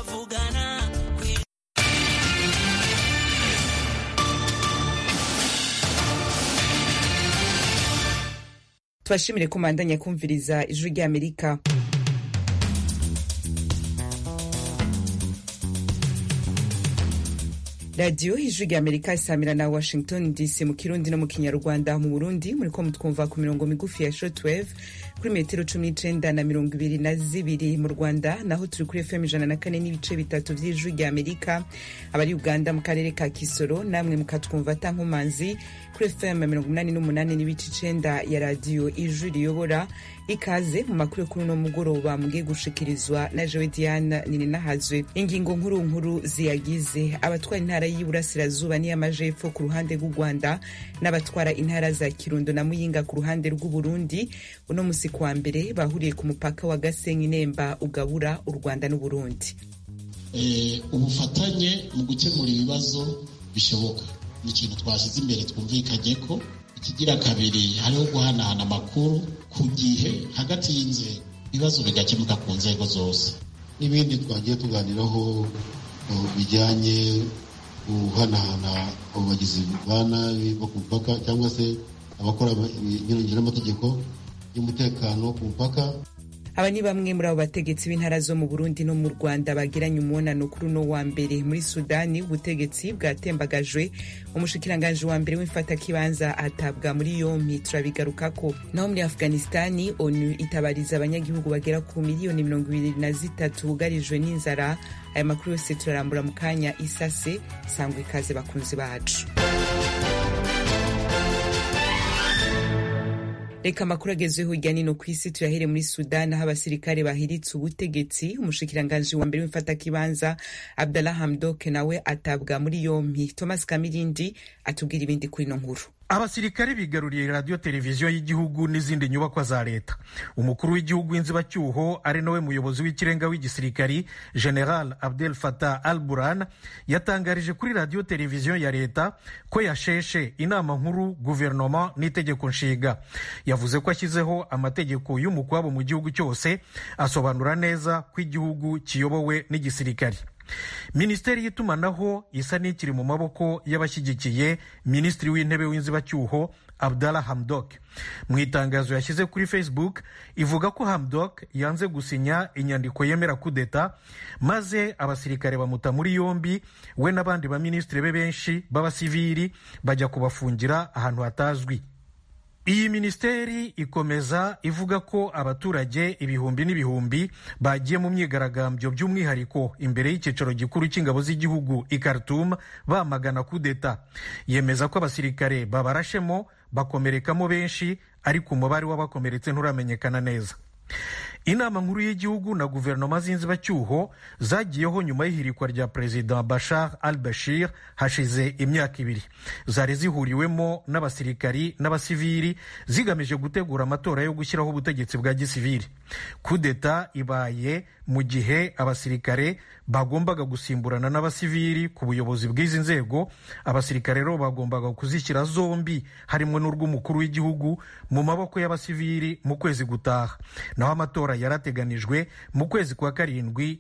turavugana. Tubashimire ko mandanya kumviriza ijwi ry'Amerika. Radio ijwi ry'Amerika isamira na Washington DC mu Kirundi no mu Kinyarwanda. Mu Burundi muriko mutwumva ku mirongo migufi ya shortwave kuri metero 19 na 22. Mu Rwanda naho turi kuri FM 104 n'ibice bitatu vy'ijwi ry'Amerika. Abari Uganda mu karere ka Kisoro namwe mukatwumva tankomanzi kuri FM 88 n'ibice 9 ya radio ijwi riyobora. Ikaze mu makuru kuri no mugoroba mugiye gushikirizwa na Joe Diane Ninahazwe. Ingingo nkuru ziyagize: abatwara intara y'Iburasirazuba n'iy'Amajepfo ku ruhande rw'u Rwanda n'abatwara intara za Kirundo na Muyinga ku ruhande rw'u Burundi uno musi kwa mbere bahuriye ku mupaka wa Gasenyi Nemba ugabura u Rwanda n'u Burundi. Ubufatanye mu gukemura ibibazo bishoboka ni ikintu twashyize imbere twumvikanye ko. Ikigira kabiri hariho guhanahana amakuru ku gihe hagati y'inzego, ibibazo bigakemuka ku nzego zose. N'ibindi twagiye tuganiraho bijyanye guhanahana abagizi ba nabi bo ku mupaka cyangwa se abakora ibinyuranyije n'amategeko y'umutekano ku mupaka. Aba ni bamwe muri abo bategetsi b'intara zo mu Burundi no mu Rwanda bagiranye umunano kuri uno wa mbere. Muri Sudani ubutegetsi bwatembagajwe, umushikiranganje wa mbere w'imfatakibanza atabwa muri yompi, turabigarukako. Naho muri Afghanistani ONU itabariza abanyagihugu bagera ku miliyoni 23 bugarijwe n'inzara. Aya makuru yose turarambura mu kanya isase. Sangwe ikaze bakunzi bacu. Reka makuru agezweho hirya no kw'isi turahere muri Sudan aho abasirikare bahiritse ubutegetsi. Umushikiranganje wa mbere w'imfatakibanza Abdallah Hamdok nawe atabwa muri yompi. Thomas Kamirindi atubwira ibindi kuri no nkuru. Abasirikare bigaruriye radio televiziyo y'igihugu n'izindi nyubakwa za leta. Umukuru w'igihugu w'inzibacyuho ari nawe muyobozi w'ikirenga w'igisirikari General Abdel Fattah al-Burhan yatangarije kuri radio televiziyo ya leta ko yasheshe inama nkuru guverinoma n'itegeko nshinga. Yavuze ko ashyizeho amategeko y'umukwabo mu gihugu cyose, asobanura neza ko igihugu kiyobowe n'igisirikari. Minisiteri y'itumanaho isa n'ikiri mu maboko y'abashyigikiye minisitiri w'intebe w'inzibacyuho Abdallah Hamdok. Mu itangazo yashyize kuri Facebook ivuga ko Hamdok yanze gusinya inyandiko yemera kudeta, maze abasirikare bamuta muri yombi we n'abandi ba minisitiri be benshi b'abasivili bajya kubafungira ahantu hatazwi. Iyi minisiteri ikomeza ivuga ko abaturage ibihumbi n'ibihumbi bagiye mu myigaragambyo by'umwihariko imbere y'icyicaro gikuru cy'ingabo z'igihugu i Khartoum bamagana kudeta. Yemeza ko abasirikare babarashemo bakomerekamo benshi, ariko umubare w'abakomeretse nturamenyekana neza. Inama nkuru y'igihugu na guverinoma z'inzibacyuho zagiyeho nyuma y'ihirikwa rya Perezida Bashar al-Bashir hashize imyaka 2. Zari zihuriwemo n'abasirikari n'abasivili zigamije gutegura amatora yo gushyiraho ubutegetsi bwa gisivili. Kudeta ibaye mu gihe abasirikare bagombaga gusimburana n'abasivili ku buyobozi bw'izi nzego. Abasirikare rero bagombaga kuzishyira zombi harimo n'urw'umukuru w'igihugu mu maboko y'abasivili mu kwezi gutaha. Naho amatora yarateganijwe mu kwezi kwa karindwi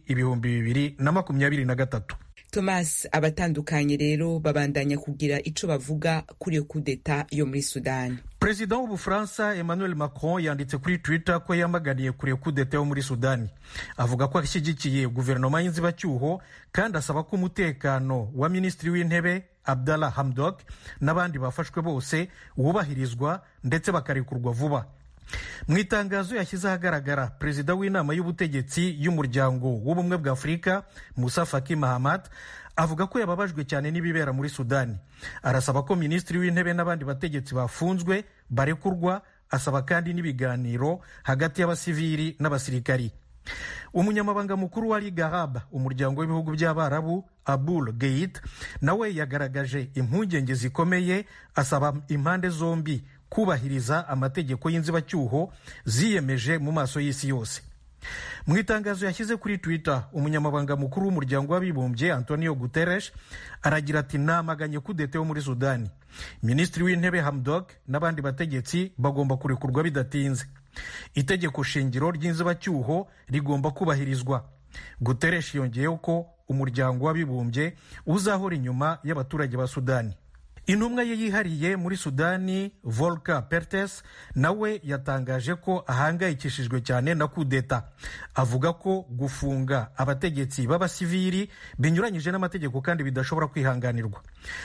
2023. Thomas, abatandukanye rero babandanya kugira ico bavuga kuri yo kudeta yo muri Sudan. Perezida w'Ubufaransa Emmanuel Macron yanditse kuri Twitter ko yamaganiye kuri kudeta yo muri Sudani. Avuga ko ashyigikiye guverinoma y'inzibacyuho kandi asaba ko umutekano wa minisitiri w'intebe Abdallah Hamdok n'abandi bafashwe bose wubahirizwa ndetse bakarekurwa vuba. Mu itangazo yashyize ahagaragara, perezida w'inama y'ubutegetsi y'umuryango w'ubumwe bwa Afurika Musa Faki Mahamat avuga ko yababajwe cyane n'ibibera muri Sudani. Arasaba ko minisitiri w'intebe n'abandi bategetsi bafunzwe barekurwa, asaba kandi n'ibiganiro hagati y'abasivili n'abasirikari. Umunyamabanga mukuru wa Liga Arab, umuryango w'ibihugu by'Abarabu, Abul Gheit, nawe yagaragaje impungenge zikomeye, asaba impande zombi kubahiriza amategeko y'inzibacyuho ziyemeje mu maso y'isi yose. Mu itangazo yashyize kuri Twitter, umunyamabanga mukuru w'umuryango w'abibumbye Antonio Guterres aragira ati namaganye kudeta yo muri Sudani. Minisitiri w'intebe Hamdok n'abandi bategetsi bagomba kurekurwa bidatinze. Itegeko shingiro ry'inzibacyuho rigomba kubahirizwa. Guterres yongeyeho ko umuryango w'abibumbye uzahora inyuma y'abaturage ba Sudani. Intumwa ye yihariye muri Sudani, Volker Perthes, nawe yatangaje ko ahangayikishijwe cyane na kudeta. Avuga ko gufunga abategetsi b'abasivili binyuranyije n'amategeko kandi bidashobora kwihanganirwa.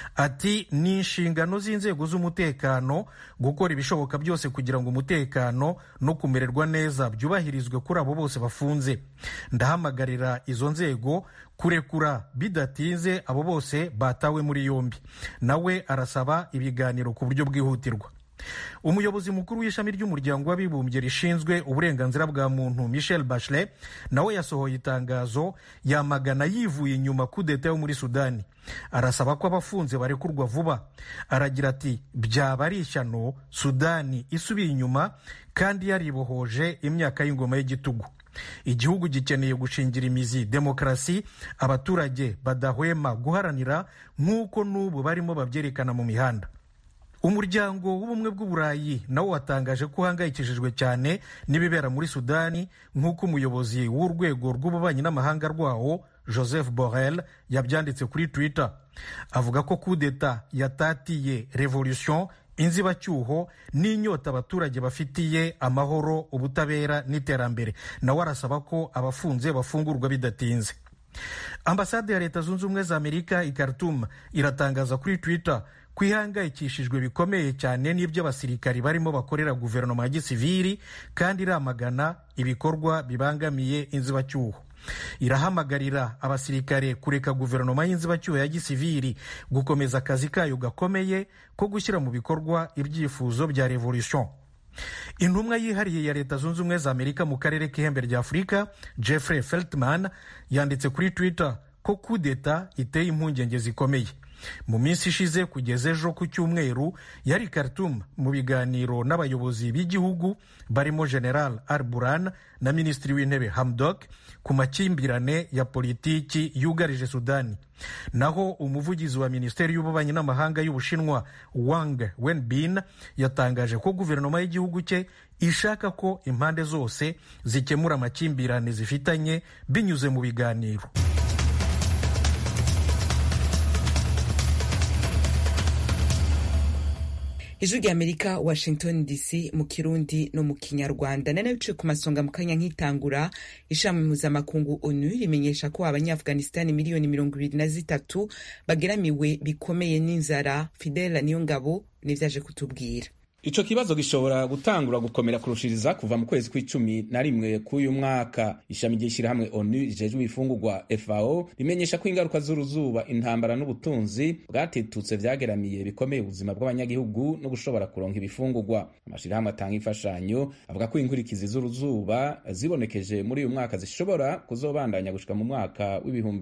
Ati ni inshingano z'inzego z'umutekano gukora ibishoboka byose kugira ngo umutekano no kumererwa neza byubahirizwe kuri abo bose bafunze. Ndahamagarira izo nzego kurekura bidatinze abo bose batawe muri yombi. Nawe arasaba ibiganiro ku buryo bwihutirwa. Umuyobozi mukuru w'ishami ry'umuryango w'abibumbye rishinzwe uburenganzira bwa muntu Michelle Bachelet nawe yasohoye itangazo yamagana yivuye inyuma kudeta yo muri Sudani. Arasaba ko abafunze barekurwa vuba. Aragira ati byaba ari ishyano Sudani isubiye inyuma kandi yaribohoje imyaka y'ingoma y'igitugu. Igihugu gikeneye gushingira imizi demokarasi, abaturage badahwema guharanira nk'uko n'ubu barimo babyerekana mu mihanda. Umuryango w'ubumwe bw'Uburayi nawo watangaje ko uhangayikishijwe cyane n'ibibera muri Sudani nk'uko umuyobozi w'urwego rw'ububanyi n'amahanga rwawo Joseph Borrell yabyanditse kuri Twitter. Avuga ko kudeta yatatiye revolution, inzibacyuho n'inyota abaturage bafitiye amahoro, ubutabera n'iterambere. Nawe arasaba ko abafunze bafungurwa bidatinze. Ambasade ya Leta Zunze Ubumwe za Amerika i Khartoum iratangaza kuri Twitter kwihangayikishijwe bikomeye cyane n'ibyo abasirikari barimo bakorera guverinoma ya gisivili kandi iramagana ibikorwa bibangamiye inzibacyuho. Irahamagarira abasirikare kureka guverinoma y'inzibacyuho ya gisivili gukomeza akazi kayo gakomeye ko gushyira mu bikorwa ibyifuzo bya revolution. Intumwa yihariye ya Leta Zunze Ubumwe za Amerika mu karere k'ihembe rya Afurika Jeffrey Feltman yanditse kuri Twitter ko kudeta iteye impungenge zikomeye. Mu minsi ishize kugeza ejo ku cyumweru yari Khartoum mu biganiro n'abayobozi b'igihugu barimo General Al-Burhan na Minisitiri w'Intebe Hamdok ku makimbirane ya politiki yugarije Sudani. Naho umuvugizi wa Minisiteri y'Ububanyi n'Amahanga y'Ubushinwa Wang Wenbin yatangaje ko guverinoma y'igihugu cye ishaka ko impande zose zikemura amakimbirane zifitanye binyuze mu biganiro. Ijwi ry'Amerika, Washington DC, mu Kirundi no mu Kinyarwanda. Nane bice ku masonga mu kanya nk'itangura. Ishami mpuzamakungu ONU rimenyesha ko Abanya-Afghanistan miliyoni 23 bageramiwe bikomeye n'inzara. Fidel Niyongabo nivyaje kutubwira. Ico kibazo gishobora gutangura gukomera kurushiriza kuva mu kwezi kwa11 k'uyu mwaka. Ishami ry'ishirahamwe ONU rijejwe ibifungurwa FAO rimenyesha ko ingaruka z'uruzuba, intambara n'ubutunzi bwatetutse vyageramiye bikomeye ubuzima bw'abanyagihugu no gushobora kuronka ibifungurwa. Amashirahamwe atanga imfashanyo avuga ko inkurikizi z'uruzuba zibonekeje muri uyu mwaka zishobora kuzobandanya gushika mu mwaka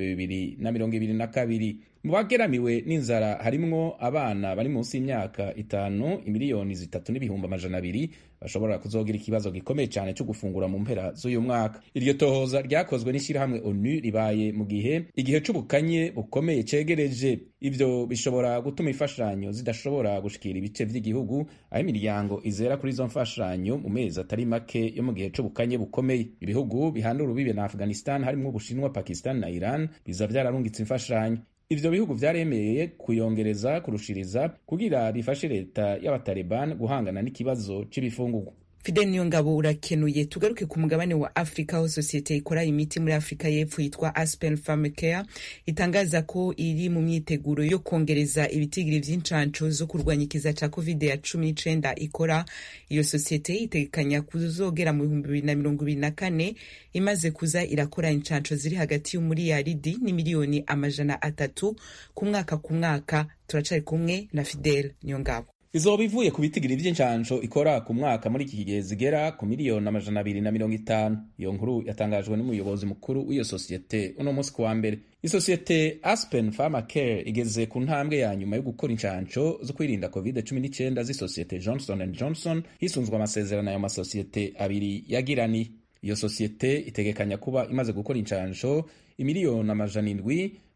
w'2022. Mu bageramiwe n'inzara harimwo abana bari munsi y'imyaka 5, imiliyoni 3.2 bashobora kuzogira ikibazo gikomeye cyane cyo gufungura mu mpera z'uyu mwaka. Iryo tohoza ryakozwe n'ishirahamwe ONU ribaye mu igihe c'ubukanye bukomeye cegereje. Ivyo bishobora gutuma imfashanyo zidashobora gushikira ibice vy'igihugu, aho imiryango izera kuri izo mfashanyo mu mezi atari make yo mu gihe c'ubukanye bukomeye. Ibihugu bihandura urubibe na Afghanistan harimwo Ubushinwa, Pakistan na Iran biza vyararungitse imfashanyo. Ivyo bihugu vyaremeye kuyongereza kurushiriza kugira bifashe leta y'abataliban guhangana n'ikibazo c'ibifungurwa. Fidel Niyongabo urakenuye. Tugaruke ku mugabane wa Afrika aho sosiyete ikora imiti muri Afrika y'Epfo yitwa Aspen Pharmacare itangaza ko iri mu myiteguro yo kongereza ibitigiri vy'incanco zo kurwanya ikiza ca COVID-19 ikora. Iyo sosiyete itegekanya kuzogera mu 2024 imaze kuza irakora incanco ziri hagati y'umuriyaridi n'imiliyoni 300 ku mwaka. Turacari kumwe na Fidel Niyongabo. Izoba ivuye ku bitigiri vy'incanco ikora ku mwaka muri iki gihe zigera ku miliyoni 250. Iyo nkuru yatangajwe n'umuyobozi mukuru w'iyo sosiyete uno munsi kuwa mbere. Isosiyete Aspen Pharmacare igeze ku ntambwe ya nyuma yo gukora incanco zo kwirinda COVID-19 z'isosiyete Johnson & Johnson hisunzwe amasezerano y'ama sosiyete abiri yagirani. Iyo sosiyete itegekanya kuba imaze gukora incanco imiliyoni 700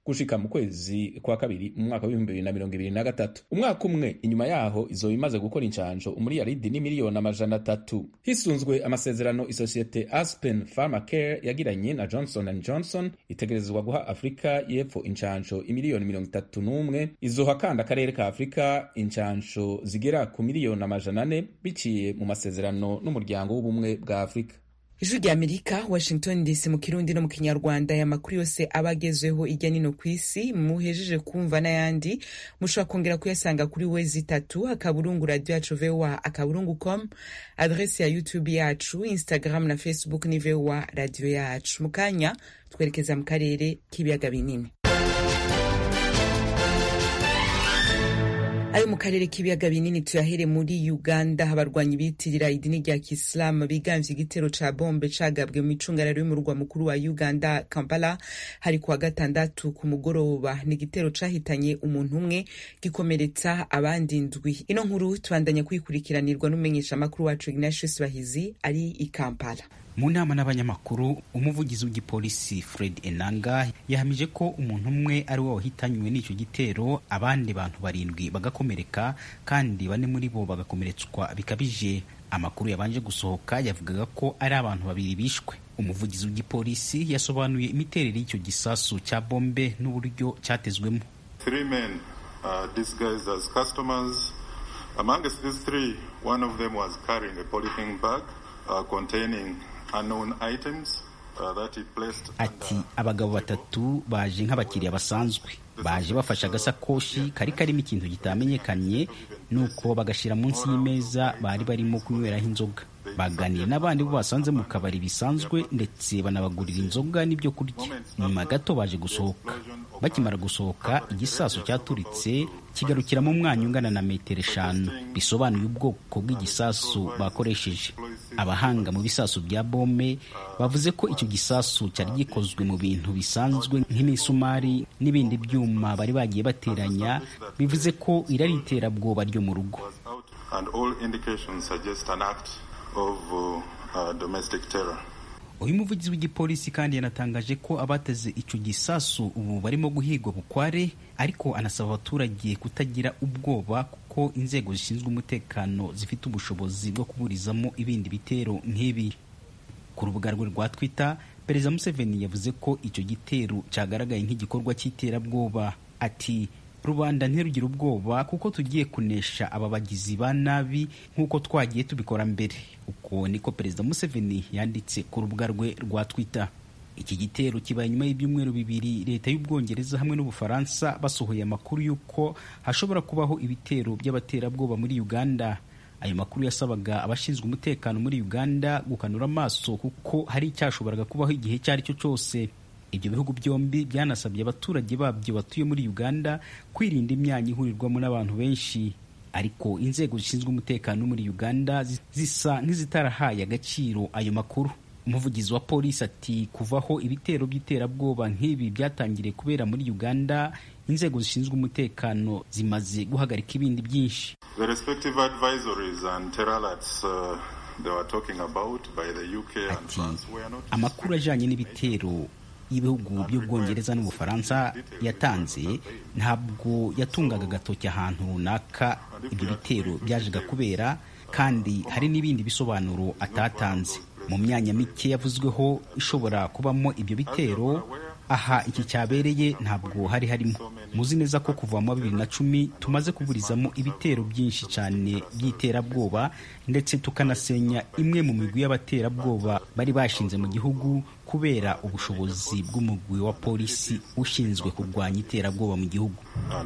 gushika mu kwezi kwa kabiri mu mwaka w'2023. Umwaka umwe inyuma yaho izoba imaze gukora incanco umuriyaridi n'imiliyoni 300 hisunzwe amasezerano isosiyete Aspen Pharmacare yagiranye na Johnson & Johnson. Itegerezwa guha Afrika y'Epfo incanco imiliyoni 31, izoha kandi akarere ka Afrika incanco zigera ku miliyoni 400 biciye mu masezerano n'umuryango w'ubumwe bwa Afrika. Ijwi rya Amerika, Washington DC, mu Kirundi no mu Kinyarwanda. Ya makuru yose abagezweho irya nino kw'isi muhejeje kumva n'ayandi mushobora kongera kuyasanga kuri wezi3 akaburungu radio yacu voa.com, adresse ya YouTube yacu, Instagram na Facebook ni voa radio yacu. Mukanya twerekeza mu karere k'ibiyaga binini. Ayo mu karere k'ibiyaga binini tuyahere muri Uganda. Abarwanyi bitirira idini rya Kisilamu bigamvye igitero ca bombe cagabwe mu micungararo y'umurwa mukuru wa Uganda, Kampala, hari kuwa gatandatu ku mugoroba. Ni igitero cahitanye umuntu umwe gikomeretsa abandi ndwi. Ino nkuru tubandanya kuyikurikiranirwa n'umumenyesha makuru wacu Ignatius Bahizi ari i Kampala. Mu nama n'abanyamakuru, umuvugizi w'igipolisi Fred Enanga yahamije ko umuntu umwe ari we wahitanywe n'icyo gitero, abandi bantu 7 bagakomereka kandi 4 muri bo bagakomeretswa bikabije. Amakuru yabanje gusohoka yavugaga ko ari abantu 2 bishwe. Umuvugizi w'igipolisi yasobanuye imiterere y'icyo gisasu cya bombe n'uburyo cyatezwemo. 3 men disguised as customers. Amongst these 3, one of them was carrying a polythene bag containing unknown items that he placed. Ati abagabo 3 baje nk'abakiriya basanzwe, baje bafasha agasakoshi kari karimo ikintu kitamenyekanye, nuko bagashira munsi y'imeza bari barimo kunyweraho inzoga. Baganiye n'abandi bo basanze mu kabari bisanzwe ndetse banabagurira inzoga n'ibyo kurya. Nyuma gato baje gusohoka. Bakimara gusohoka, igisasu cyaturitse kigarukira mu mwanya ungana na metero 5, bisobanuye ubwoko bw'igisasu bakoresheje. Abahanga mu bisasu bya bombe bavuze ko icyo gisasu cyari gikozwe mu bintu bisanzwe nk'imisumari n'ibindi byuma bari bagiye bateranya, bivuze ko irari iterabwoba ryo mu rugo. And all indications suggest an act of domestic terror. Uyu muvugizi w'igipolisi kandi yanatangaje ko abateze icyo gisasu ubu barimo guhigwa bukware, ariko anasaba abaturage kutagira ubwoba kuko inzego zishinzwe umutekano zifite ubushobozi bwo kuburizamo ibindi bitero nk'ibi. Ku rubuga rwe rwa Twitter, Perezida Museveni yavuze ko icyo gitero cyagaragaye nk'igikorwa cy'iterabwoba. Ati rubanda ntirugira ubwoba kuko tugiye kunesha aba bagizi ba nabi nk'uko twagiye tubikora mbere. Uko niko Perezida Museveni yanditse ku rubuga rwe rwa Twitter. Iki gitero kibaye nyuma y'ibyumweru 2 leta y'Ubwongereza hamwe n'Ubufaransa basohoye amakuru y'uko hashobora kubaho ibitero by'abaterabwoba muri Uganda. Ayo makuru yasabaga abashinzwe umutekano muri Uganda gukanura amaso kuko hari icyashoboraga kubaho igihe cyari cyo cyose. Ibyo bihugu byombi byanasabye abaturage babyo batuye muri Uganda kwirinda imyanya ihurirwamo n'abantu benshi, ariko inzego zishinzwe umutekano muri Uganda zisa nk'izitarahaye agaciro ayo makuru. Umuvugizi wa polisi ati kuvaho ibitero by'iterabwoba nk'ibi byatangiriye kubera muri Uganda, inzego zishinzwe umutekano zimaze guhagarika ibindi byinshi. The respective advisories and terror alerts they were talking about by the UK and France were not. Amakuru ajanye n'ibitero ibihugu by'Ubwongereza n'Ubufaransa yatanze ntabwo yatungaga gatoki ahantu runaka ibyo bitero byajaga kubera, kandi hari n'ibindi bisobanuro atatanze. Mu myanya mike yavuzweho ishobora kubamo ibyo bitero, aha iki cyabereye ntabwo hari harimo. Muzi neza ko kuva mu 2010 tumaze kuburizamo ibitero byinshi cyane by'iterabwoba, ndetse tukanasenya imwe mu migwi y'abaterabwoba bari bashinze mu gihugu kubera ubushobozi bw'umugwi wa polisi ushinzwe kurwanya iterabwoba mu gihugu.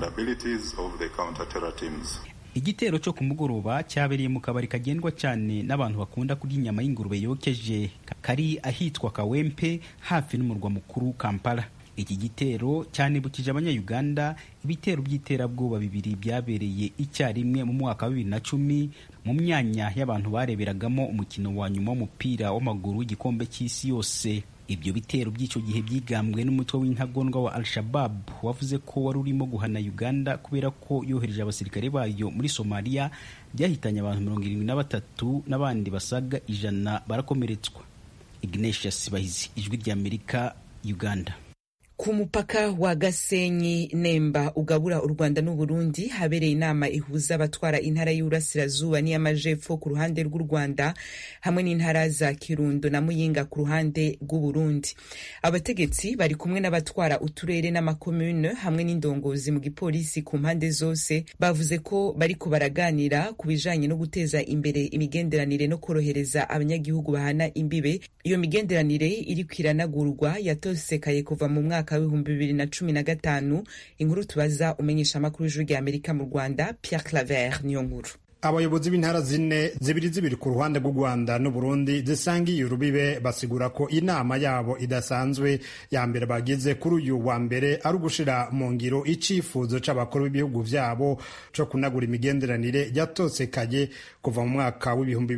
Igitero cyo ku mugoroba cyabereye mu kabari kagendwa cyane n'abantu bakunda kurya inyama y'ingurube yokeje, kari ahitwa Kawempe hafi n'umurwa mukuru Kampala. Iki gitero cyanibukije abanya-Uganda ibitero by'iterabwoba 2 byabereye icyarimwe mu mwaka wa 2010 mu myanya y'abantu bareberagamo umukino wa nyuma w'umupira w'amaguru w'igikombe cy'isi yose. Ibyo bitero by'icyo gihe byigambwe n'umutwe w'intagondwa wa Al-Shabaab wavuze ko wari urimo guhana Uganda kubera ko yohereje abasirikare bayo muri Somalia, byahitanye abantu 73 n'abandi basaga 100 barakomeretswa. Ignatius Bahizi, Ijwi ry'Amerika, Uganda. Ku mupaka wa Gasenyi Nemba ugabura u Rwanda n'u Burundi habereye inama ihuza abatwara intara y'Uburasirazuba n'iy'Amajepfo ku ruhande rw'u Rwanda hamwe n'intara za Kirundo na Muyinga ku ruhande rw'u Burundi. Abategetsi bari kumwe n'abatwara uturere n'amakomune hamwe n'indongozi mu gipolisi ku mpande zose bavuze ko bariko baraganira ku bijanye no guteza imbere imigenderanire no korohereza abanyagihugu bahana imbibe. Iyo migenderanire iriko iranagurwa yatosekaye kuva mu mwaka w'ibihumbi 2015. Inkuru tubaza umenyesha amakuru y'ijwi rya Amerika mu Rwanda Pierre Claver niyo nkuru. Abayobozi b'intara zibiri ku ruhande rw'u Rwanda n'u Burundi zisangiye urubibe basigura ko inama yabo idasanzwe ya mbere bagize kuri uyu wa mbere ari ugushira mu ngiro icifuzo c'abakuru b'ibihugu vyabo co kunagura imigenderanire yatosekaye kuva mu mwaka w'ibihumbi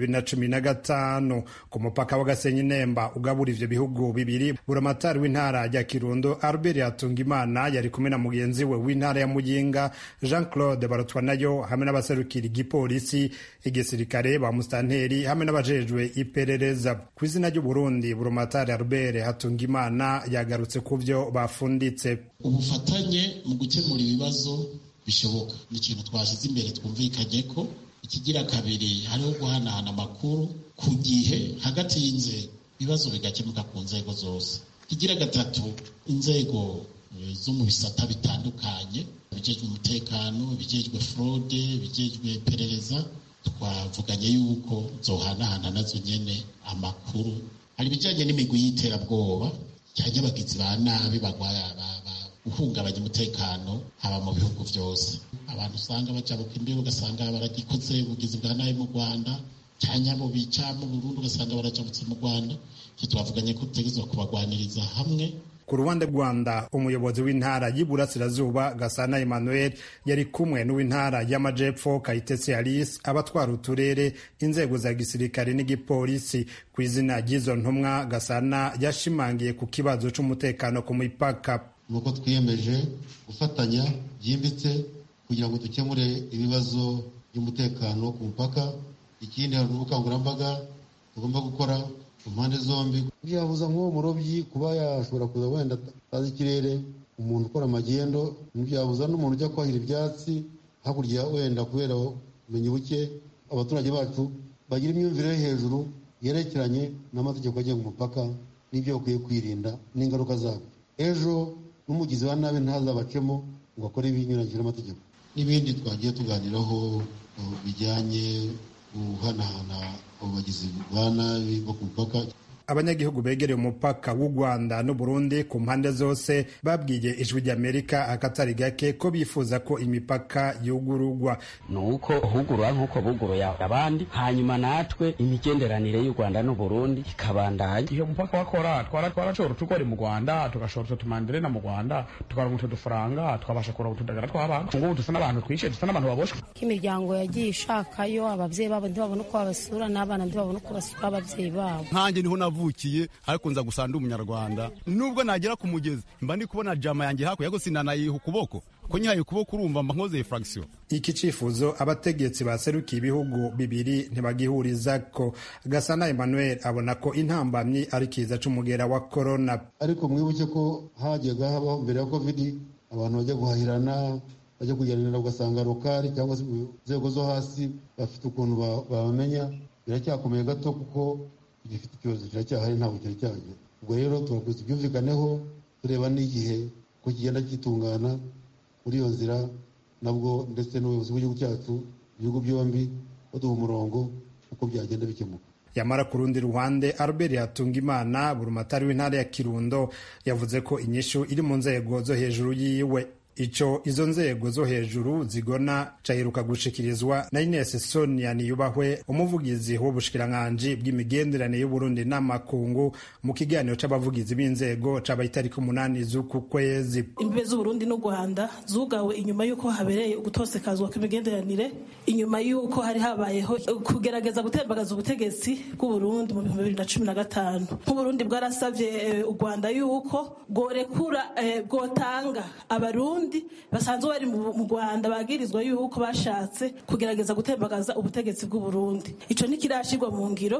2015 ku mupaka wa Gasenyi Nemba ugabura ivyo bihugu bibiri. Buramatari w'intara ya Kirundo Albert Hatungimana yari kumwe na mugenzi we w'intara ya Muyinga Jean-Claude Barutwanayo hamwe n'abaserukira igipolisi igisirikare ba mustanteri hamwe n'abajejwe iperereza. Ku izina ry'u Burundi Buramatari Albert Hatungimana yagarutse ku vyo bafunditse. Ubufatanye mu gukemura ibibazo bishoboka ni ikintu twashize imbere twumvikanye ko. Ikigira kabiri hariho guhanahana amakuru ku gihe hagati y'inzego ibibazo bigakemuka ku nzego zose. Ikigira gatatu inzego zo mu bisata bitandukanye bijejwe umutekano, bijejwe fraude, bijejwe iperereza twavuganye yuko zohanahana nazo nyene amakuru. Hari ibijanye n'imigwi y'iterabwoba cyangwa abagizi ba nabi bagwaya guhungabanya umutekano haba mu bihugu byose. Abantu usanga bajabuka imbibe ugasanga baragikoze ubugizi bwa nabi mu Rwanda cyangwa abo bica mu Burundi ugasanga barajabutse mu Rwanda. Icyo twavuganye ko tutegezwa kubagwaniriza hamwe. Ku ruhande Rwanda umuyobozi w'intara y'Iburasirazuba Gasana Emmanuel yari kumwe n'uw'intara y'Amajepfo Kayitesi Alice, abatwara uturere, inzego za gisirikare n'igipolisi. Ku izina ry'izo ntumwa Gasana yashimangiye ku kibazo c'umutekano ku mipaka. Nuko twiyemeje gufatanya byimbitse kugira ngo dukemure ibibazo by'umutekano ku mupaka. Ikindi hari ubukangurambaga tugomba gukora ku mpande zombi. Byabuza nk'uwo murobyi kuba yashobora kuza wenda atazi ikirere, umuntu ukora amagendo, byabuza n'umuntu ujya kwahira ibyatsi hakurya wenda kubera ubumenyi buke. Abaturage bacu bagira imyumvire hejuru yerekeranye n'amategeko agenga umupaka n'ibyo bakwiye kwirinda n'ingaruka zabo. Ejo n'umugizi wa nabi ntazabacemo ngo akore ibinyuranyije n'amategeko. N'ibindi twagiye tuganiraho bijyanye guhanahana abagizi ba nabi bo ku mupaka. Abanyagihugu begereye umupaka w'u Rwanda n'u Burundi ku mpande zose babwiye ijwi ry'Amerika akatari gake ko bifuza ko imipaka yugururwa. Nuko hugurwa nk'uko buguruye abandi, hanyuma natwe imigenderanire y'u Rwanda n'u Burundi ikabandanya. Iyo mupaka wakora twarashobora tukora mu Rwanda tugashobora tumandire na mu Rwanda tukaronka udufaranga twabasha kuraba utudagara tw'abantu. Ngo dusa n'abantu twishe, dusa n'abantu baboshwe. Imiryango yagiye ishakayo abavyeyi babo ntibabona uko babasura n'abana ntibabona uko basura abavyeyi babo. Nkanjye niho navukiye ariko nza gusanda umunyarwanda. Nubwo nagera ku mugezi mba ndi kubona jama yanjye hako yago sinanayiha ukuboko ko nyihaye ukuboko urumva mba nkoze fraction. Iki cifuzo abategetsi baserukiye ibihugu bibiri ntibagihuriza ko. Gasana Emmanuel abona ko intambamyi ari kiza c'umugera wa corona. Ariko mwibuke ko hajyaga habaho mbere ya covid abantu bajya guhahirana, bajya kuganira ugasanga lokali cyangwa se inzego zo hasi bafite ukuntu babamenya. Biracyakomeye gato kuko igifite ikibazo kiracyahari ntabwo kiracyaje. Ubwo rero turakuze byumvikaneho tureba n'igihe ko kigenda kitungana muri iyo nzira nabwo, ndetse n'ubuyobozi bw'igihugu cyacu ibihugu byombi baduha umurongo uko byagenda bikemuka. Yamara ku rundi ruhande Albert Hatungimana Buramatari w'intara ya Kirundo yavuze ko inyishu iri mu nzego zo hejuru yiwe. Ico izo nzego zo hejuru zigona caheruka gushikirizwa na Ines Sonia Niyubahwe, umuvugizi w'ubushikiranganji bw'imigenderanire y'u Burundi n'amakungu mu kiganiro c'abavugizi b'inzego caba itariki 8 z'uku kwezi. Imbibe z'u Burundi n'u Rwanda zugawe inyuma y'uko habereye ugutosekazwa kw'imigenderanire, inyuma y'uko hari habayeho kugerageza gutembagaza ubutegetsi bw'u Burundi mu 2015. Nk'u Burundi bwarasavye u Rwanda y'uko bworekura bwotanga abarundi basanzwe bari mu Rwanda bagirizwa yuko bashatse kugerageza gutembagaza ubutegetsi bw'u Burundi. Ico nikirashirwa mu ngiro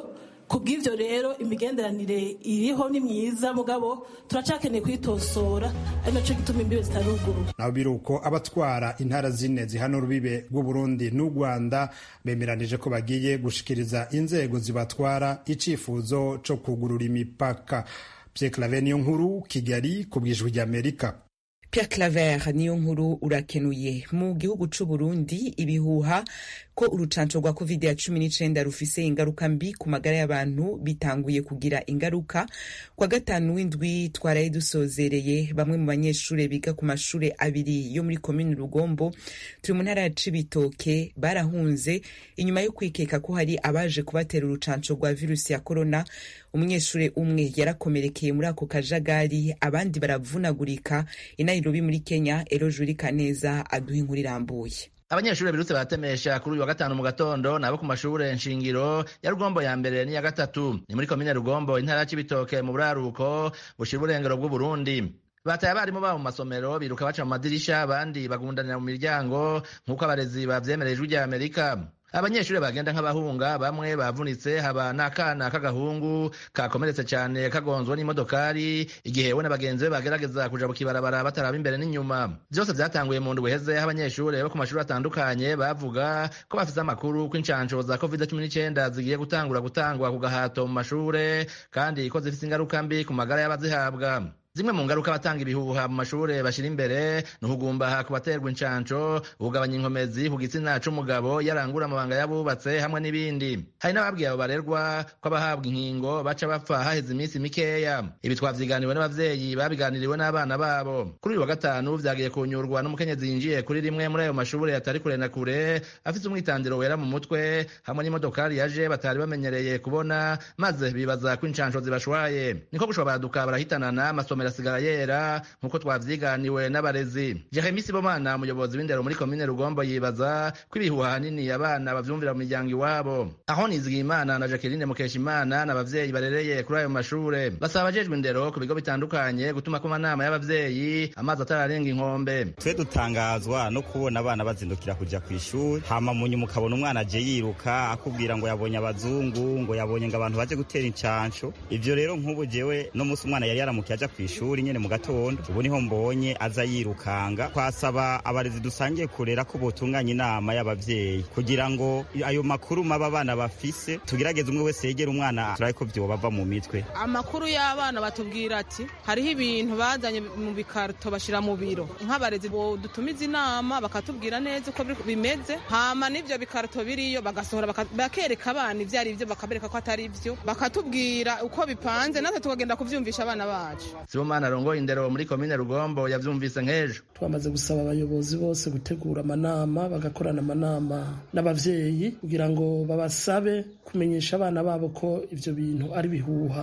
kubw'ivyo rero imigenderanire iriho ni myiza mugabo turacakeneye kwitosora ari naco gituma imbibe zitaruguru. naho biruko abatwara intara zine zihana urubibe rw'u Burundi n'u Rwanda bemeranije ko bagiye gushikiriza inzego zibatwara icifuzo co kugurura imipaka. Pierre Claver niyo nkuru, Kigali ku bw'ijwi ry'Amerika. Pierre Claver niyo nkuru urakenuye. Mu gihugu c'u Burundi ibihuha ko urucanco rwa COVID-19 rufise ingaruka mbi ku magara y'abantu bitanguye kugira ingaruka. Kwa gatanu w'indwi twaraye dusozereye bamwe mu banyeshure biga ku mashure abiri yo muri komine Rugombo turi mu ntara ya Cibitoke barahunze inyuma yo kwikeka ko hari abaje kubatera urucanco rwa virusi ya corona. Umunyeshure umwe yarakomerekeye muri ako kajagari, abandi baravunagurika. Nairobi muri Kenya, Elojuri Kaneza aduha inkuru irambuye. Abanyeshure birutse batemesha kuri uyu wa gatanu mu gatondo nabo ku mashure nshingiro ya Rugombo ya mbere ni ya gatatu, ni muri komine Rugombo intara ya Cibitoke mu buraruko bushira uburengero bw'u Burundi. Bataye abarimu babo mu masomero biruka baca mu madirisha, abandi bagundanira mu miryango nk'uko abarezi bavyemereye ijwi rya Amerika. Abanyeshure bagenda nk'abahunga, bamwe bavunitse, haba n'akana k'agahungu kakomeretse cyane kagonzwe n'imodokari igihe we n'abagenzi be bagerageza kuja bukibarabara bataraba imbere n'inyuma. Byose vyatanguye mu ndwi heze, aho abanyeshure bo ku mashuri atandukanye bavuga ko bafise amakuru ko incanco za COVID-19 zigiye gutangura gutangwa ku gahato mu mashure kandi ko zifise ingaruka mbi ku magara y'abazihabwa. Zimwe mu ngaruka batanga ibihuha mu mashure bashira imbere nuhugumbaha ku baterwa incanco, ugabanya inkomezi ku gitsina c'umugabo yarangura amabanga yabubatse hamwe n'ibindi. Hari n'ababwiye abo barerwa ko abahabwa inkingo baca bapfa haheze iminsi mikeya. Ibi twavyiganiwe n'abavyeyi babiganiriwe n'abana babo. Kuri uyu wa gatanu vyagiye kunyurwa n'umukenyezi yinjiye kuri rimwe muri ayo mashure atari kure na kure, afise umwitandiro wera mu mutwe hamwe n'imodokari yaje batari bamenyereye kubona, maze bibaza ko incanco zibashwaye. Niko gushobora baduka barahitanana, amasomero asigara yera nkuko twavyiganiwe n'abarezi. Jeremy Sibomana, umuyobozi w'indero muri komine Rugombo, yibaza ko ibihuha hanini abana bavyumvira mu miryango iwabo. Aho Nizigiyimana na Jacqueline Mukeshimana n'abavyeyi barereye kuri ayo mashure basaba abajejwe indero ku bigo bitandukanye gutuma ku manama y'abavyeyi amazi atararenga inkombe. Twe dutangazwa no kubona abana bazindukira kuja kw'ishuri, hama munyu mukabona umwana aje yiruka akubwira ngo yabonye abazungu, ngo yabonye ngo abantu baje gutera incanco. Ivyo rero nk'ubu jewe no musi umwana yari yaramukiye aja kw'ishuri nyene mu gatondo, ubu niho mbonye aza yirukanga. Twasaba abarezi dusangiye kurera ko botunganya inama y'abavyeyi kugira ngo ayo makuru maba abana bafise tugerageze umwe wese yegera umwana turabe ko vyobava mu mitwe. Amakuru y'abana batubwira ati hariho ibintu bazanye mu bikarto bashira mu biro, nk'abarezi bo dutumiza inama bakatubwira neza uko bimeze, hama n'ivyo bikarto biriyo bagasohora bakereka abana ivyo ari byo, bakabereka ko atari ivyo, bakatubwira uko bipanze, natwe tukagenda kuvyumvisha abana bacu. Sibomana arongoye indero muri komine Rugombo yavyumvise nk'ejo. Twamaze gusaba abayobozi bose gutegura amanama, bagakorana amanama n'abavyeyi kugira ngo babasabe kumenyesha abana babo ko ivyo bintu ari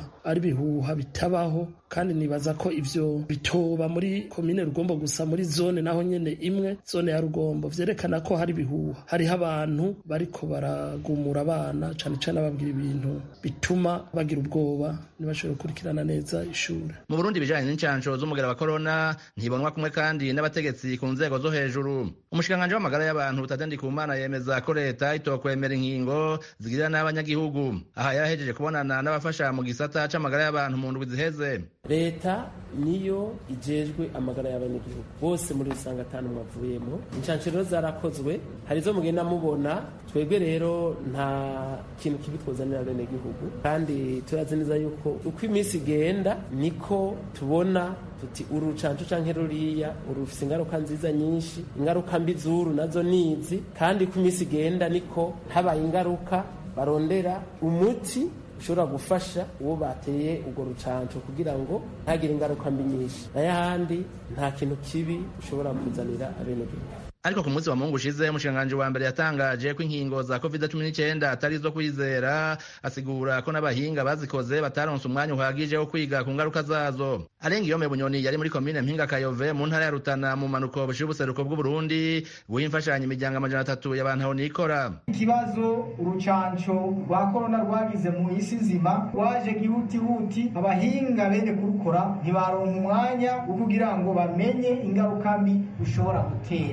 bihuha bitabaho, kandi nibaza ko ivyo bitoba muri komine Rugombo gusa, muri zone naho nyene imwe, zone ya Rugombo, vyerekana ko hari bihuha. Hariho abantu bariko baragumura abana cane cane babwira ibintu bituma bagira ubwoba ntibashobore gukurikirana neza ishure. Mu Burundi bijanye n'incanco z'umugera wa corona ntibonwa kumwe kandi n'abategetsi ku nzego zo hejuru. Umushikanganje w'amagara y'abantu Tade Ndikumana yemeza ko leta itokwemera inkingo zigirira n'abanyagihugu. Aha yarahejeje kubonana n'abafasha mu gisata c'amagara y'abantu mu ndwi ziheze. Leta niyo ijejwe amagara y'abanyagihugu bose muri rusange atanu mwavuyemo. Incanco rero zarakozwe, hari zo mugenda mubona, twebwe rero nta kintu kibi twozanira abenegihugu, kandi turazi neza yuko uko iminsi igenda niko tubona tuti uru rucanco canke ruriya urufise ingaruka nziza nyinshi, ingaruka mbi z'uru nazo nizi, kandi uko iminsi igenda niko habaye ingaruka barondera umuti ushobora gufasha uwo bateye urwo rucanco kugira ngo ntagire ingaruka mbi nyinshi, n'ayahandi nta kintu kibi ushobora kuzanira abenegihugu. Ariko ku munsi wa Mungu ushize umushikanganje wa mbere yatangaje ko inkingo za COVID-19 atari zo kwizera, asigura ko n'abahinga bazikoze bataronse umwanya uhagije wo kwiga ku ngaruka zazo. Arenga Iyome Bunyoni yari muri komine Mpinga Kayove mu ntara ya Rutana mu manuko bushira ubuseruko bw'u Burundi, buha imfashanyo imiryango 300 y'abantu aho nikora. Ikibazo urucanco rwa corona rwagize mu isi nzima waje gihutihuti, abahinga bene kurukora ntibaronka umwanya wo kugira ngo bamenye ingaruka mbi ushobora gutera.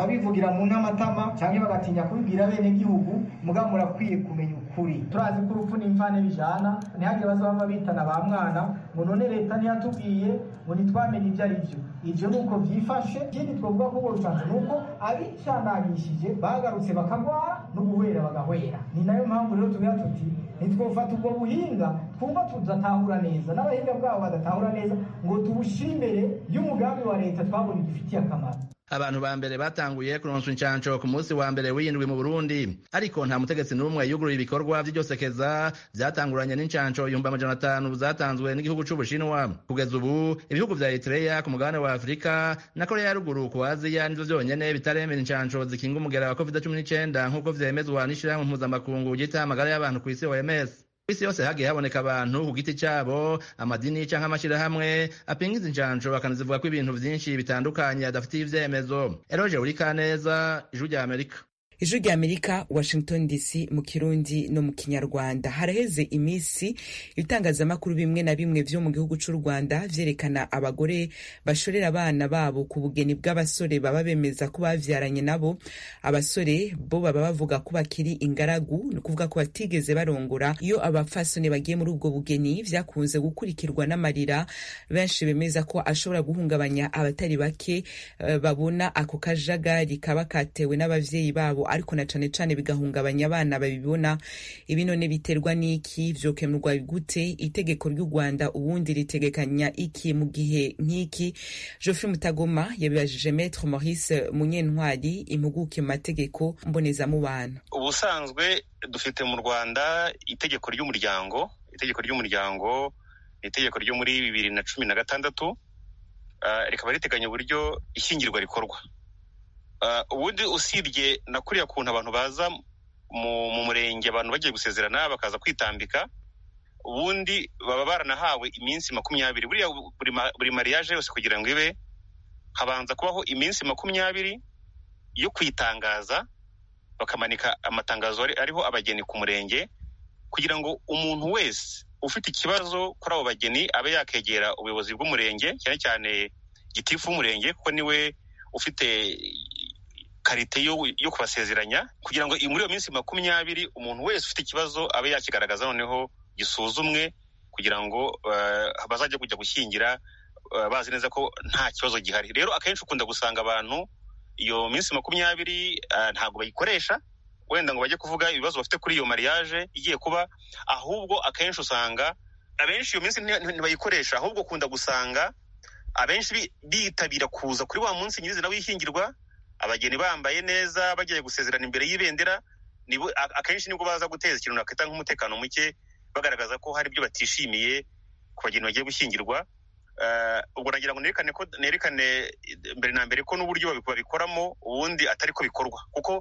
bakabivugira mu ntamatama cyangwa bagatinya kubibwira bene gihugu, mugabo murakwiye kumenya ukuri. Turazi ko urupfu n'imvane bijana, ntihagire bazaba bitana ba mwana ngo none leta ntiyatubwiye ngo ntitwamenye ibyo ari byo. Ibyo nuko byifashe. Ikindi twavuga ko urucanco nuko abicanagishije bagarutse bakagwara n'ubuhwera bagahwera. Ni nayo mpamvu rero tugira tuti ntitwofata ubwo buhinga twumva tudatahura neza n'abahinga bwabo badatahura neza ngo tubushimire y'umugambi wa leta twabonye gifitiye akamaro. Abantu ba mbere batanguye kuronswa incanco ku munsi wa mbere w'indwi mu Burundi, ariko nta mutegetsi n'umwe yuguruye ibikorwa vy'iryosekeza vyatanguranye n'incanco 500 zatanzwe n'igihugu c'Ubushinwa. Kugeza ubu ibihugu vya Eritrea ku mugabane wa Afrika na Korea ya ruguru ku Aziya nivyo vyonyene bitaremera incanco zikinga umugera wa COVID-19 nk'uko vyemezwa n'ishirahamwe mpuzamakungu ryita amagara y'abantu kw'isi OMS. Kw'isi yose hagiye haboneka abantu ku giti cyabo, amadini canke amashirahamwe apinga izi ncanco bakanazivuga ko ibintu vyinshi bitandukanye adafitiye ivyemezo. Eroje Urikaneza, Ijwi rya Amerika. Ijwi rya Amerika, Washington DC, mu Kirundi no mu Kinyarwanda. Haraheze imisi ibitangazamakuru bimwe na bimwe vyo mu gihugu c'u Rwanda vyerekana abagore bashorera abana babo ku bugeni bw'abasore baba bemeza ko bavyaranye nabo. Abasore bo baba bavuga ko bakiri ingaragu, ni kuvuga ko batigeze barongora. Iyo abapfasoni bagiye muri ubwo bugeni vyakunze gukurikirwa n'amarira, benshi bemeza ko ashobora guhungabanya abatari bake babona ako kajagari kaba katewe n'abavyeyi babo, ariko na cane cane bigahungabanya abana babibona. Ibi none biterwa n'iki? Vyokemurwa gute? Itegeko ry'u Rwanda ubundi ritegekanya iki mu gihe nk'iki? Geoffrey Mutagoma yabibajije Maître Maurice Munyentwari, impuguke mu mategeko mbonezamubano. Ubusanzwe dufite mu Rwanda itegeko ry'umuryango. Itegeko ry'umuryango ni itegeko ryo muri 2016 rikaba riteganya uburyo ishyingirwa rikorwa. Ubundi usibye na kuriya kuntu abantu baza mu murenge abantu bagiye gusezerana bakaza kwitambika, ubundi baba baranahawe iminsi 20. Buri mariage yose kugira ngo ibe habanza kubaho iminsi 20 yo kwitangaza, bakamanika amatangazo ariho abageni ku murenge, kugira ngo umuntu wese ufite ikibazo kuri abo bageni abe yakegera ubuyobozi bw'umurenge, cyane cyane gitifu w'umurenge, kuko niwe ufite karite yo kubasezeranya, kugira ngo muri iyo minsi 20 umuntu wese ufite ikibazo abe yakigaragaza, noneho gisuzumwe kugira ngo bazajya kujya gushyingira bazi neza ko nta kibazo gihari. Rero akenshi ukunda gusanga abantu iyo minsi 20 ntabwo bayikoresha, wenda ngo bajye kuvuga ibibazo bafite kuri iyo mariage igiye kuba, ahubwo akenshi usanga abenshi iyo minsi ntibayikoresha, ahubwo ukunda gusanga abenshi bitabira kuza kuri wa munsi nyirizina w'ishyingirwa, abageni bambaye neza bagiye gusezerana imbere y'ibendera. Akenshi nibwo baza guteza ikintu nakita nk'umutekano muke, bagaragaza ko hari ibyo batishimiye ku bageni bagiye gushyingirwa. Ubwo nagira ngo nerekane mbere na mbere ko n'uburyo babikoramo ubundi atari ko bikorwa, kuko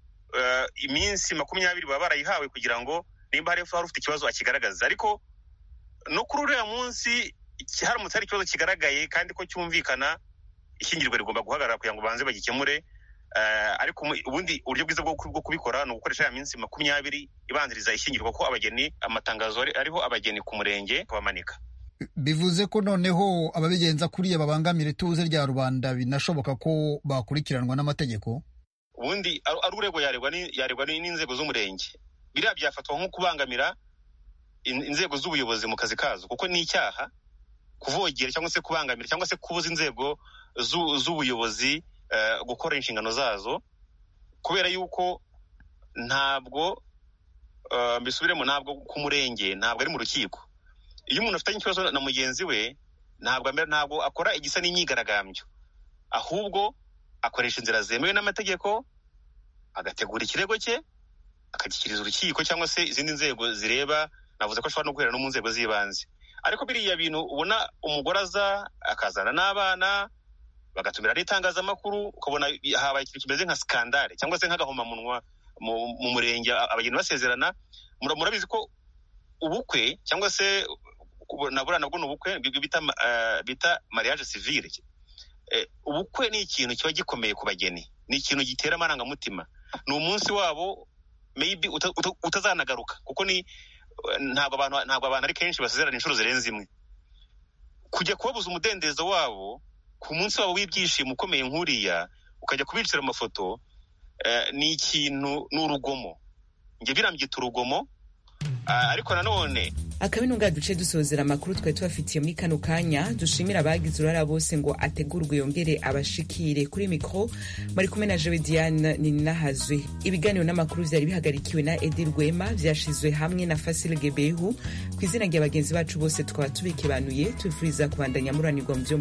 iminsi 20 baba barayihawe kugira ngo nimba hari ufite ikibazo akigaragaza. Ariko no kuri uriya munsi haramutse hari ikibazo kigaragaye kandi ko cyumvikana, ishyingirwa rigomba guhagarara kugira ngo banze bagikemure. Ariko ubundi uburyo bwiza bwo kubikora ni ugukoresha ya minsi 20 ibanziriza ishyingirwa, ko abageni amatangazo ariho abageni ku murenge bamanika. Bivuze ko noneho ababigenza kuriya babangamira ituze rya rubanda, binashoboka ko bakurikiranwa n'amategeko. Ubundi ari urego yaregwa n'inzego z'umurenge. Biriya byafatwa nko kubangamira inzego z'ubuyobozi mu kazi kazo, kuko ni icyaha kuvogera cyangwa se kubangamira cyangwa se kubuza inzego z'ubuyobozi gukora inshingano zazo, kubera yuko ntabwo mbisubiremo, ntabwo ku murenge, ntabwo ari mu rukiko. Iyo umuntu afitanye ikibazo na mugenzi we, ntabwo akora igisa n'imyigaragambyo, ahubwo akoresha inzira zemewe n'amategeko, agategura ikirego cye, akagishyikiriza urukiko cyangwa se izindi nzego zireba. Navuze ko ashobora no guhera no mu nzego z'ibanze. Ariko biriya bintu ubona umugore aza akazana n'abana, bagatumira n'itangazamakuru, ukabona habaye ikintu kimeze nka skandale cyangwa se nk'agahomamunwa mu murenge, abageni basezerana. Murabizi ko ubukwe cyangwa se nabura nabwo n'ubukwe bita mariage civile. Ubukwe ni ikintu kiba gikomeye ku bageni, ni ikintu gitera amarangamutima. Ni umunsi wabo maybe utazanagaruka, kuko ntabwo abantu ari kenshi basezerana inshuro zirenze imwe. Kujya kubabuza umudendezo wabo ku munsi wabo w'ibyishimo ukomeye nk'uriya, ukajya kubicira amafoto ni ikintu, ni urugomo. Njye birambyita urugomo, ariko nanone akabinunga duce dusozera amakuru twari tubafitiye muri kano kanya. Dushimira abagize uruhara bose ngo ategurwe yongere abashikire. Kuri mikro muri kumwe na Jewe Diane Ninahazwe. Ibiganiro n'amakuru vyari bihagarikiwe na Edi Rwema, vyashizwe hamwe na Fasil Gebehu. Kwizina rya bagenzi bacu bose tukaba tubikebanuye, tubifuriza kubandanya muranirwa mu